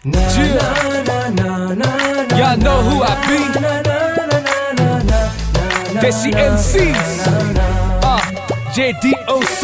Y'all know who I be. Desi MCs. JDOC.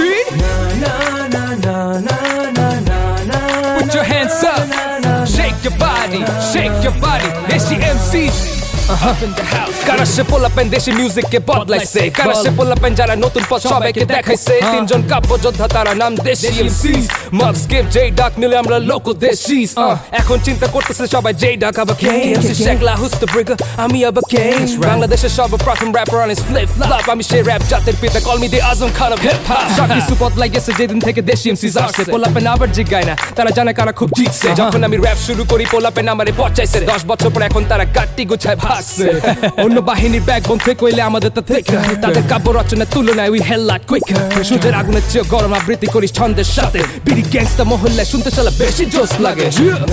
Put your hands up. Shake your body. Shake your body. Desi MCs. Up in the house. Gotta ship pull up and deshi music ke botlaise. Gotta ship pull up and jara notun pod shobaike dekhaise. Tinjon kabbo jodha tara naam deshi MCs. Mug skip J Duck mile amra local deshis. Ekhon chinta korteche shobai J Duck aba king. MC Shagla who's the brigger ami aba king. Bangladesher shoba prathom rapper on his flip flop. Ami she rap jater pita call me the Azam Khan of hip hop. Shakti support like yes jedin theke deshi MCs asche. Pull up and abar jigai na tara jane kara khub jitse. Jokhon ami rap shuru kori pull up and amare পচাইছে 10 বছর পর এখন তারা গাটি গুছায় অন্য বাহিনীর backbone থেকে কইলে আমাদের তা থেকে তাদের কাব্য রচনার তুলনায় উই হেল লট কুইকার সুদের আগুনের চেয়ে গরম আবৃত্তি করি ছন্দের সাথে বিড়ি গ্যাংস্টার মহল্লায় শুনতে শালা বেশি জোশ লাগে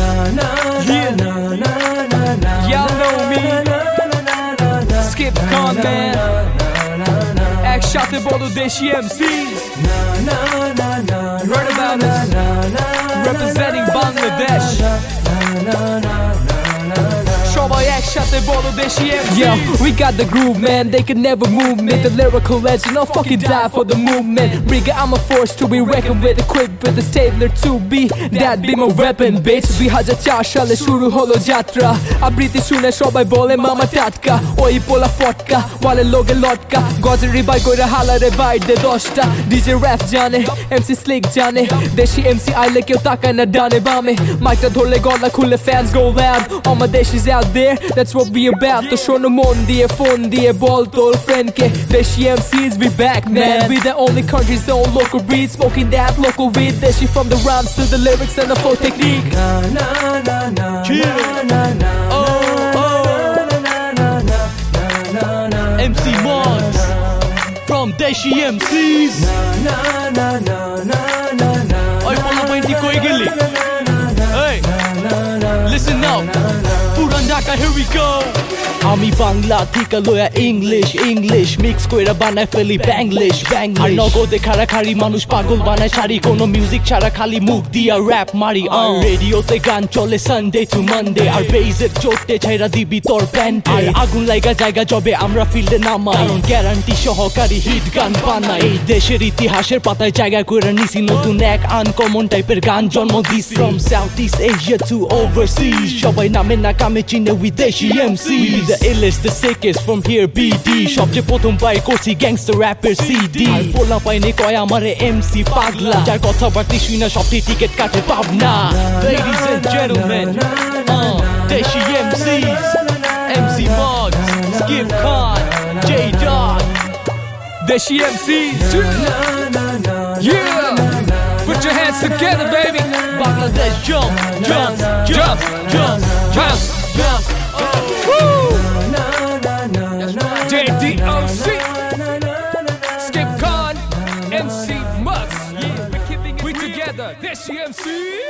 Y'all know me Skip Khan man একসাথে বলো দেশি MCs Heard about us Representing Bangladesh Yo, we got the groove, man. They can never move me. The lyrical legend, I'll fucking die for the movement. Riga, I'm a force to be reckoned with. Equipped with the stabler to be. That be my weapon, bitch. 2004 সালে শুরু হলো যাত্রা আবৃত্তি শুনে সবাই বলে মামা টাটকা ওই পোলা ফটকা ওয়ালে লোকে লটকা গজের রিবাই কইরা হালারে বাইট দে 10টা ডিজে র‍্যাপ জানে এমসি স্লিক জানে দেশি এমসি আইলে কেউ তাকায় না ডানে বামে মাইকটা ধরলে গলা খুলে fans go loud all my deshies out there that's what we about তো শোনো মন দিয়ে ফোন দিয়ে বল তোর ফ্রেন্ডকে দেশি MCs we back man we the only country's own local breed smoking that local weed deshi from the rhymes to the lyrics and the flow technique MC Mods from Deshi MCs Oi polo pointi koi geli Hey listen up Puran Dhaka here we go আমি বাংলা থেকে লয়া English mix কইরা বানায় ফেলি ব্যাংলিশ আর নগদে খাড়াখাড়ি মানুষ পাগল বানায় শাড়ি কোনো মিউজিক ছাড়া খালি মুখ দিয়া র‍্যাপ মারি আর রেডিওতে গান চলে সানডে টু মানডে আর বেজের চোটে ছাইরা দিবি তোর প্যান্টে আর আগুন লাগা জায়গা জবে আমরা ফিল্ডে নামাই গ্যারান্টি সহকারী হিট গান বানাই এই দেশের ইতিহাসের পাতায় জায়গা কইরা নিছি নতুন এক আনকমন টাইপের গান জন্ম দিছি from Southeast Asia to overseas সবাই নামে না কামে চিনে we দেশি MCs The illest, the sickest from here BD সবচেয়ে প্রথম পাই করছি গ্যাংস্টার র্যাপের CD আর পোলা পাইনে কয় আমারে MC পাগলা যার কথা বার্তি শুইনা সবটি টিকেট কাটে Pabna Ladies and gentlemen Deshi MCs MC Mods Skip Khan J Dog Deshi MCs Yeah Put your hands together baby Bangladesh jump Woo JDOC Skip Khan MC Mux we together Deshi MC